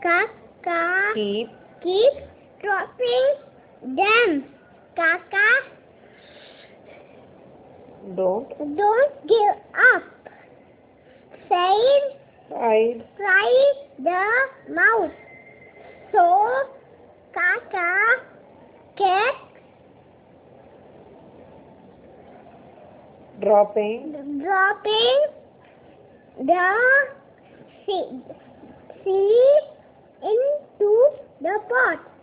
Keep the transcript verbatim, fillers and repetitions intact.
Kaka keep keep dropping them. Kaka don't don't give up. Said hide try the mouse. So Kaka kept dropping dropping the seed seed into the pot.